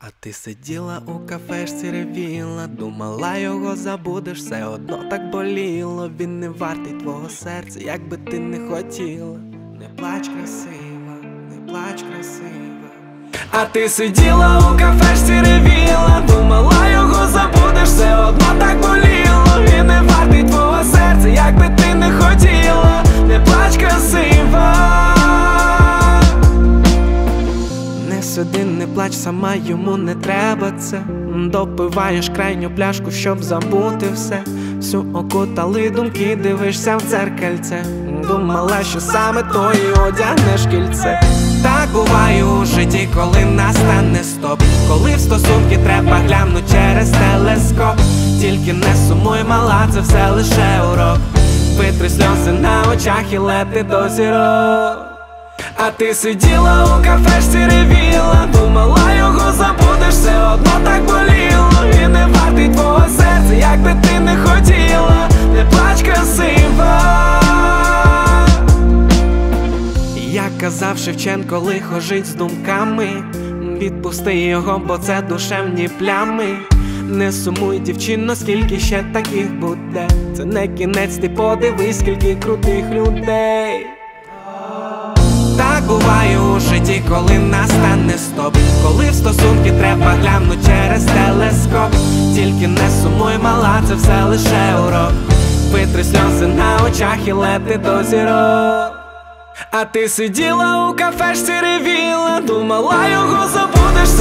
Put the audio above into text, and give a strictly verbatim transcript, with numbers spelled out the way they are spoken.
А ти сиділа у кафешці, ревіла, думала, його забудеш, все одно так боліло. Він не вартий твого серця, як би ти не хотіла. Не плач, красива, не плач, красива. А ти сиділа у кафешці, ревіла, думала, його забудеш, все одно так боліло. Він не вартий твого серця, як би ти не хотіла. Не плач, красива. Сиди, не плач, сама, йому не треба це. Допиваєш крайню пляшку, щоб забути все. Всю окутали думки, дивишся в дзеркальце. Думала, що саме то і одягнеш кільце. Так буває у житті, коли настане стоп. Коли в стосунки треба глянуть через телескоп. Тільки не сумуй, мала, це все лише урок. Витри сльози на очах і лети до зірок. А ти сиділа у кафешці, ревіла, думала, його забудеш, все одно так боліло. Він не вартий твого серця, як би ти не хотіла. Не плач, красива. Як казав Шевченко, лихо жить з думками. Відпусти його, бо це душевні плями. Не сумуй, дівчино, скільки ще таких буде. Це не кінець, ти подивись, скільки крутих людей. Так буває у житті, коли настане стоп. Коли в стосунки треба глянуть через телескоп. Тільки не сумуй, мала, це все лише урок. Витри сльози на очах і лети до зірок. А ти сиділа у кафешці, ревіла, думала, його забудеш,